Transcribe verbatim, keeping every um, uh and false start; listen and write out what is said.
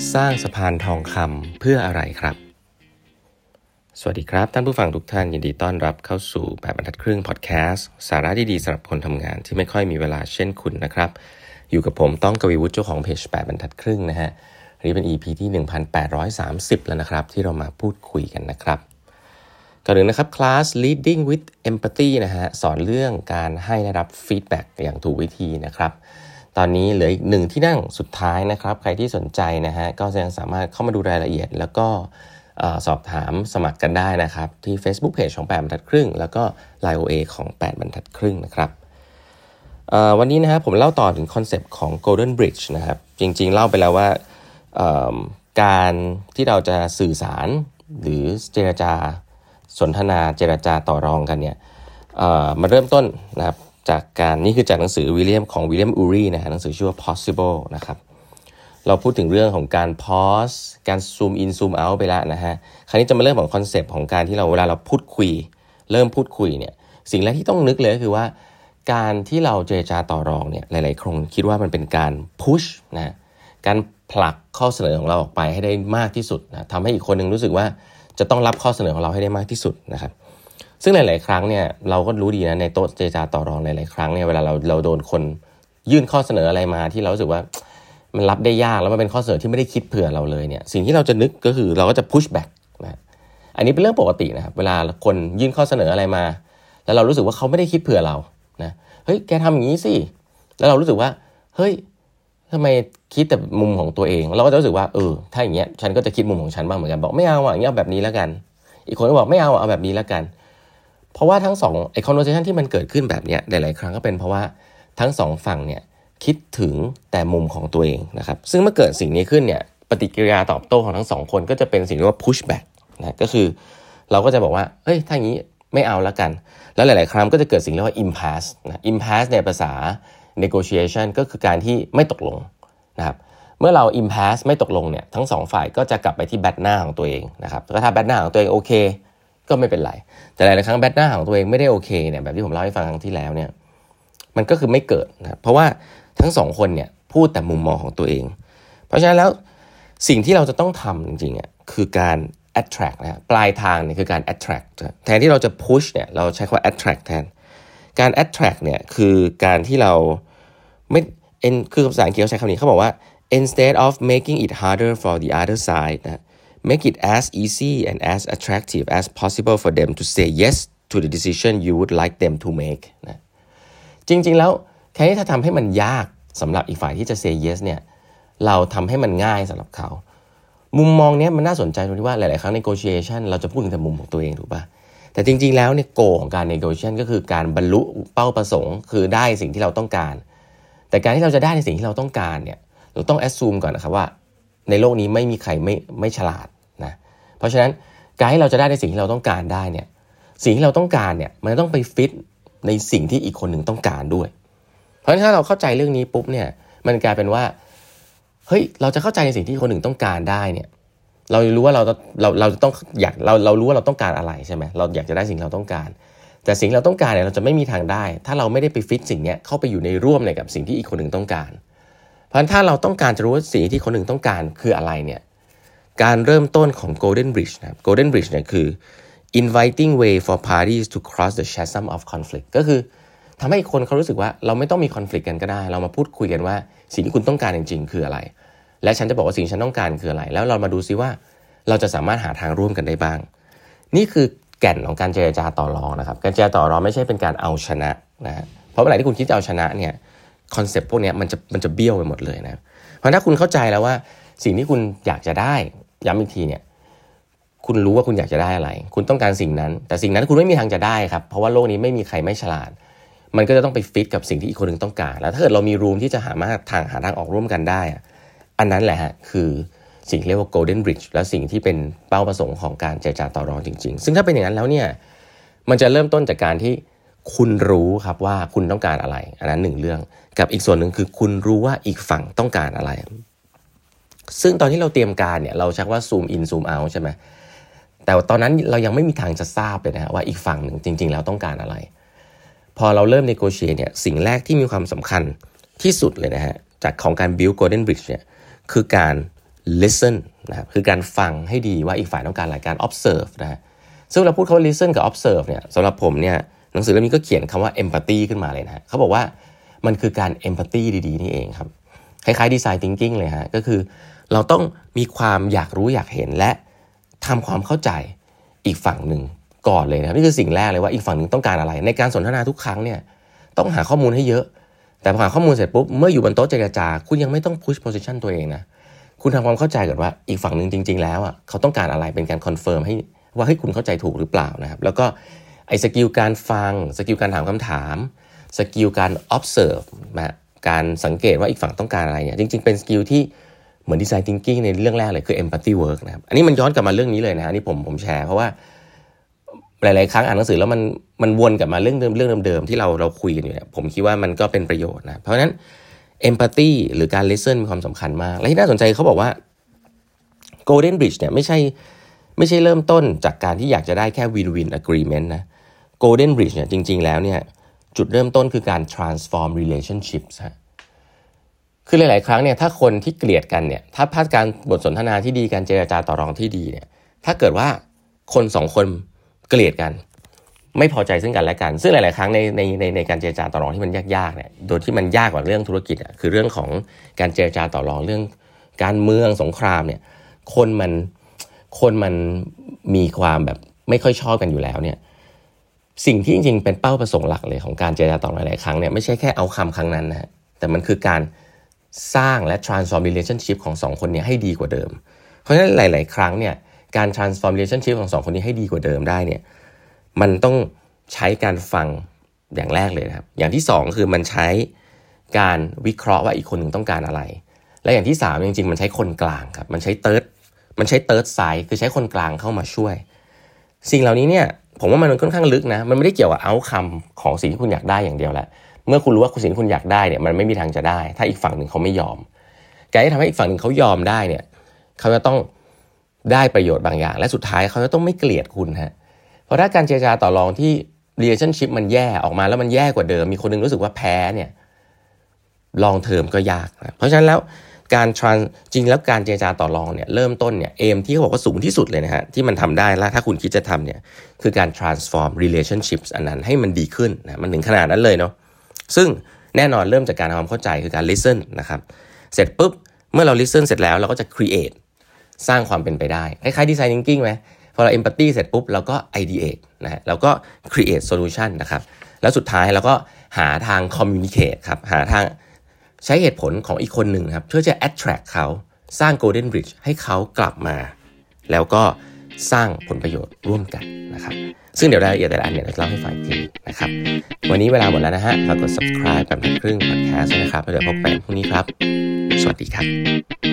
สร้างสะพานทองคำเพื่ออะไรครับสวัสดีครับท่านผู้ฟังทุกท่านยินดีต้อนรับเข้าสู่แปดบรรทัดครึ่งพอดแคสต์สาระดีๆสำหรับคนทำงานที่ไม่ค่อยมีเวลาเช่นคุณนะครับอยู่กับผมต้องกวีวุฒิเจ้าของเพจแปดบรรทัดครึ่งนะฮะอันนี้เป็น อี พี ที่หนึ่งพันแปดร้อยสามสิบแล้วนะครับที่เรามาพูดคุยกันนะครับก่อนอื่นนะครับคลาส Leading with Empathy นะฮะสอนเรื่องการให้และรับฟีดแบ็กอย่างถูกวิธีนะครับตอนนี้เหลืออีกหนึ่งที่นั่งสุดท้ายนะครับใครที่สนใจนะฮะก็ยังสามารถเข้ามาดูรายละเอียดแล้วก็สอบถามสมัครกันได้นะครับที่ Facebook Page ของแปดบรรทัดครึ่งแล้วก็ ไลน์ โอ เอ ของแปดบรรทัดครึ่งนะครับวันนี้นะฮะผมเล่าต่อถึงคอนเซปต์ของ Golden Bridge นะครับจริงๆเล่าไปแล้วว่าการที่เราจะสื่อสารหรือเจรจาสนทนาเจรจาต่อรองกันเนี่ยมาเริ่มต้นนะครับจากการนี่คือจากหนังสือวิลเลียมของวิลเลียมอูรีนะฮะหนังสือชื่อว่า Possible นะครับเราพูดถึงเรื่องของการ pause การ zoom in zoom out ไปแล้วนะฮะคราวนี้จะมาเริ่มของคอนเซปต์ของการที่เราเวลาเราพูดคุยเริ่มพูดคุยเนี่ยสิ่งแรกที่ต้องนึกเลยก็คือว่าการที่เราเจรจาต่อรองเนี่ยหลายๆคนคิดว่ามันเป็นการ push นะการผลักข้อเสนอของเราออกไปให้ได้มากที่สุดนะทำให้อีกคนนึงรู้สึกว่าจะต้องรับข้อเสนอของเราให้ได้มากที่สุดนะครับซึ่งหลายๆครั้งเนี่ยเราก็รู้ดีนะในโต๊ะเจรจาต่อรองหลายๆครั้งเนี่ยเวลาเราเราโดนคนยื่นข้อเสนออะไรมาที่เรารู้สึกว่ามันรับได้ยากแล้วมันเป็นข้อเสนอที่ไม่ได้คิดเผื่อเราเลยเนี่ยสิ่งที่เราจะนึกก็คือเราก็จะ push back นะอันนี้เป็นเรื่องปกตินะครับเวลาคนยื่นข้อเสนออะไรมาแล้วเรารู้สึกว่าเขาไม่ได้คิดเผื่อเรานะเฮ้ยแกทำอย่างนี้สิแล้วเรารู้สึกว่าเฮ้ยทำไมคิดแต่มุมของตัวเองเราก็จะรู้สึกว่าเออถ้าอย่างเงี้ยฉันก็จะคิดมุมของฉันบ้างเหมือนกันบอกไม่เอาอ่ะอย่างเงี้ยเอาแบบนี้แล้วกันอีกคนก็บอกไม่เอาเอาแบบนี้แล้วกันเพราะว่าทั้งสองไอ้ conversation ที่มันเกิดขึ้นแบบเนี้ยหลายๆครั้งก็เป็นเพราะว่าทั้งสองฝั่งเนี่ยคิดถึงแต่มุมของตัวเองนะครับซึ่งเมื่อเกิดสิ่งนี้ขึ้นเนี่ยปฏิกิริยาตอบโต้ของทั้งสองคนก็จะเป็นสิ่งที่เรียกว่า push back นะก็คือเราก็จะบอกว่าเฮ้ยถ้าอย่างนี้ไม่เอาแล้วกันแล้วหลายๆครั้งก็จะเกิดสิ่งเรียกว่า impasse นะ impasse ในภาษา negotiation ก็คือการที่ไม่ตกลงนะครับเมื่อเรา impasse ไม่ตกลงเนี่ยทั้งสองฝ่ายก็จะกลับไปที่แบทหน้าของตัวเองนะครับแล้วถ้าแบทหน้าของตัวเองโอเคก็ไม่เป็นไรแต่หลายๆครั้งแบทหน้าของตัวเองไม่ได้โอเคเนี่ยแบบที่ผมเล่าให้ฟังครั้งที่แล้วเนี่ยมันก็คือไม่เกิดนะเพราะว่าทั้งสองคนเนี่ยพูดแต่มุมมองของตัวเองเพราะฉะนั้นแล้วสิ่งที่เราจะต้องทำจริงๆอ่ะคือการ attract นะปลายทางเนี่ยคือการ attract แทนที่เราจะ push เนี่ยเราใช้คำว่า attract แทนการ attract เนี่ยคือการที่เราไม่เอ็นคือภาษาอังกฤษเขาใช้คำนี้เขาบอกว่า instead of making it harder for the other side นะ make it as easy and as attractive as possible for them to say yes to the decision you would like them to make นะจริงๆแล้วแค่ถ้าทำให้มันยากสำหรับอีกฝ่ายที่จะ say yes เนี่ยเราทำให้มันง่ายสำหรับเขามุมมองนี้มันน่าสนใจตรงที่ว่าหลายๆครั้ง negotiation เราจะพูดถึงแต่มุมของตัวเองถูกป่ะแต่จริงๆแล้วเนี่ยโกของการ negotiation ก็คือการบรรลุเป้าประสงค์คือได้สิ่งที่เราต้องการแต่การที่เราจะได้ในสิ่งที่เราต้องการเนี่ยเราต้อง assume ก่อนนะครับว่าในโลกนี้ไม่มีใครไม่ไม่ฉลาดนะเพราะฉะนั้นการที่เราจะได้ในสิ่งที่เราต้องการได้เนี่ยสิ่งที่เราต้องการเนี่ยมันต้องไปฟิตในสิ่งที่อีกคนหนึ่งต้องการด้วยเพราะฉะนั้นถ้าเราเข้าใจเรื่องนี้ปุ๊บเนี่ยมันกลายเป็นว่าเฮ้ยเราจะเข้าใจในสิ่งที่คนหนึ่งต้องการได้เนี่ยเรารู้ว่าเราเราเราจะต้องอยากเราเรารู้ว่าเราต้องการอะไรใช่ไหมเราอยากจะได้สิ่งเราต้องการแต่สิ่งเราต้องการเนี่ยเราจะไม่มีทางได้ถ้าเราไม่ได้ไปฟิตสิ่งนี้เข้าไปอยู่ในร่วมในกับสิ่งที่อีกคนหนึ่งต้องการเพราะฉะนั้นถ้าเราต้องการจะรู้ว่าสิ่งที่คนหนึ่งต้องการคืออะไรเนี่ยการเริ่มต้นของ Golden Bridge นะ Golden Bridge เนี่ยคือ inviting way for parties to cross the chasm of conflict ก็คือทำให้คนเขารู้สึกว่าเราไม่ต้องมี conflict กันก็ได้เรามาพูดคุยกันว่าสิ่งที่คุณต้องการจริงๆคืออะไรและฉันจะบอกว่าสิ่งที่ฉันต้องการคืออะไรแล้วเรามาดูซิว่าเราจะสามารถหาทางร่วมกันได้บ้างนี่คือแก่นของการเจรจาต่อรองนะครับการเจรจาต่อรองไม่ใช่เป็นการเอาชนะนะฮะเพราะเวลาที่คุณคิดจะเอาชนะเนี่ยคอนเซ็ปต์พวกนี้มันจะมันจะเบี้ยวไปหมดเลยนะเพราะถ้าคุณเข้าใจแล้วว่าสิ่งที่คุณอยากจะได้ย้ำอีกทีเนี่ยคุณรู้ว่าคุณอยากจะได้อะไรคุณต้องการสิ่งนั้นแต่สิ่งนั้นคุณไม่มีทางจะได้ครับเพราะว่าโลกนี้ไม่มีใครไม่ฉลาดมันก็จะต้องไปฟิตกับสิ่งที่อีกคนนึงต้องการแล้วถ้าเกิดเรามีรูมที่จะหามาทางหาทางออกร่วมกันได้อันนั้นแหละฮะคือสิ่งเรียกว่า Golden Bridge และสิ่งที่เป็นเป้าประสงค์ของการเจรจาต่อรองจริงๆซึ่งถ้าเป็นอย่างนั้นแล้วเนี่ยมันจะเริ่มต้นจากการที่คุณรู้ครับว่าคุณต้องการอะไรอันนั้นหนึ่งเรื่องกับอีกส่วนหนึ่งคือคุณรู้ว่าอีกฝั่งต้องการอะไรซึ่งตอนที่เราเตรียมการเนี่ยเราชักว่า zoom in zoom out ใช่ไหมแต่ตอนนั้นเรายังไม่มีทางจะทราบเลยนะว่าอีกฝั่งหนึ่งจริงๆแล้วต้องการอะไรพอเราเริ่ม negotiate เนี่ยสิ่งแรกที่มีความสำคัญที่สุดเลยนะฮะจากของการ build Golden Bridge เนี่ยคือการ listen นะครับคือการฟังให้ดีว่าอีกฝ่ายต้องการอะไรการ observe นะฮะซึ่งเราพูดคำว่า listen กับ observe เนี่ยสำหรับผมเนี่ยหนังสือเล่มนี้ก็เขียนคำว่า empathy ขึ้นมาเลยนะฮะเขาบอกว่ามันคือการ empathy ดีๆนี่เองครับคล้ายๆ design thinking เลยฮะก็คือเราต้องมีความอยากรู้อยากเห็นและทำความเข้าใจอีกฝั่งหนึ่งก่อนเลยนะครับนี่คือสิ่งแรกเลยว่าอีกฝั่งหนึ่งต้องการอะไรในการสนทนาทุกครั้งเนี่ยต้องหาข้อมูลให้เยอะแต่พอหาข้อมูลเสร็จปุ๊บเมื่ออยู่บนโต๊ะเจรจาคุณยังไม่ต้อง push position ตัวเองนะคุณทำความเข้าใจก่อนว่าอีกฝั่งหนึ่งจริงๆแล้วอ่ะเขาต้องการอะไรเป็นการคอนเฟิร์มให้ว่าให้คุณเข้าใจถูกหรือเปล่านะครับแล้วก็ไอ้สกิลการฟังสกิลการถามคำถามสกิลการ observe นะการสังเกตว่าอีกฝั่งต้องการอะไรเนี่ยจริงๆเป็นสกิลที่เหมือน design thinking ในเรื่องแรกเลยคือ empathy work นะครับอันนี้มันย้อนกลับมาเรื่องนี้เลยนะฮะนี่ผมผมแชร์เพราะว่าหลายๆครั้งอ่านหนังสือแล้วมันมันวนกลับมาเรื่องเดิมเรื่องเดิมๆที่เราเราคุยกันอยู่เนี่ยผมคิดว่ามันก็เป็นประโยชน์นะเพราะฉะนั้น empathy หรือการ listen มีความสำคัญมากและที่น่าสนใจเขาบอกว่า golden bridge เนี่ยไม่ใช่ไม่ใช่เริ่มต้นจากการที่อยากจะได้แค่ win win agreement นะ golden bridge เนี่ยจริงๆแล้วเนี่ยจุดเริ่มต้นคือการ transform relationships ฮะคือหลายๆครั้งเนี่ยถ้าคนที่เกลียดกันเนี่ยถ้าพลาดการบทสนทนาที่ดีการเจรจาต่อรองที่ดีเนี่ยถ้าเกิดว่าคนสองคนเกลียดกันไม่พอใจซึ่งกันและกันซึ่งหลายๆครั้งในในในในการเจรจาต่อรองที่มันยากๆเนี่ยโดยที่มันยากกว่าเรื่องธุรกิจอ่ะคือเรื่องของการเจรจาต่อรองเรื่องการเมืองสงครามเนี่ยคนมันคนมันมีความแบบไม่ค่อยชอบกันอยู่แล้วเนี่ยสิ่งที่จริงๆเป็นเป้าประสงค์หลักเลยของการเจรจาต่อรองหลายๆครั้งเนี่ยไม่ใช่แค่เอาคำครั้งนั้นนะแต่มันคือการสร้างและ transform relationship ของสองคนนี้ให้ดีกว่าเดิมเพราะฉะนั้นหลายๆครั้งเนี่ยการ transform relationship ของสองคนนี้ให้ดีกว่าเดิมได้เนี่ยมันต้องใช้การฟังอย่างแรกเลยนะครับอย่างที่สองคือมันใช้การวิเคราะห์ว่าอีกคนหนึ่งต้องการอะไรและอย่างที่สามจริงๆมันใช้คนกลางครับมันใช้ third มันใช้ third side คือใช้คนกลางเข้ามาช่วยสิ่งเหล่านี้เนี่ยผมว่ามันค่อนข้างลึกนะมันไม่ได้เกี่ยวกับ outcome ของสิ่งที่คุณอยากได้อย่างเดียวแหละเมื่อคุณรู้ว่าสิ่งที่คุณอยากได้เนี่ยมันไม่มีทางจะได้ถ้าอีกฝั่งหนึ่งเขาไม่ยอมการที่ทำให้อีกฝั่งหนึ่งเขายอมได้เนี่ยเขาจะต้องได้ประโยชน์บางอย่างและสุดท้ายเขาจะต้องไม่เกลียดคุณฮะเพราะถ้าการเจรจาต่อรองที่ relationship มันแย่ออกมาแล้วมันแย่กว่าเดิมมีคนนึงรู้สึกว่าแพ้เนี่ย long term ก็ยากนะเพราะฉะนั้นแล้วการ trans จริงแล้วการเจรจาต่อรองเนี่ยเริ่มต้นเนี่ยเอมที่เขาบอกว่าสูงที่สุดเลยนะฮะที่มันทำได้แล้วถ้าคุณคิดจะทำเนี่ยคือการ transform relationships อันนั้นให้มันดีขึ้นนะมันถึงขนาดนั้นเลยเนาะซึ่งแน่นอนเริ่มจากการทำความเข้าใจคือการ listen นะครับเสร็จปุ๊บเมื่อเรา listen เสร็จแล้วเราก็จะ create สร้างความเป็นไปได้คล้ายๆ design thinking ไหมพอเรา empathy เสร็จปุ๊บเราก็ ideate นะฮะเราก็ create solution นะครับแล้วสุดท้ายเราก็หาทาง communicate ครับหาทางใช้เหตุผลของอีกคนหนึ่งครับเพื่อจะ attract เขาสร้าง golden bridge ให้เขากลับมาแล้วก็สร้างผลประโยชน์ร่วมกันนะครับซึ่งเดี๋ยวรายละเอียดแต่ละอันเนี่ยเราจะเล่าให้ฟังอีกทีนะครับวันนี้เวลาหมดแล้วนะฮะฝากกด subscribe แบบทัดครึ่ง podcast นะครับแล้วเดี๋ยวพบกันพรุ่งนี้ครับสวัสดีครับ